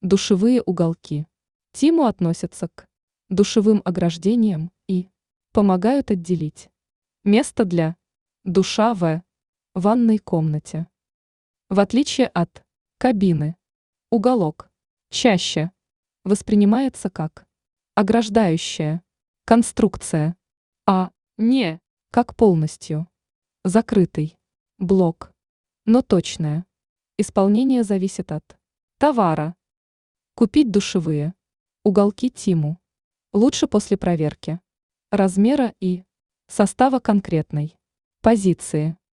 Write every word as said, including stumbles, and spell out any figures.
Душевые уголки. Тиму относятся к душевым ограждениям и помогают отделить место для душа в ванной комнате. В отличие от кабины, уголок чаще воспринимается как ограждающая конструкция, а не как полностью закрытый блок. Но точное исполнение зависит от товара. Купить душевые уголки Тиму лучше после проверки размера и состава конкретной позиции.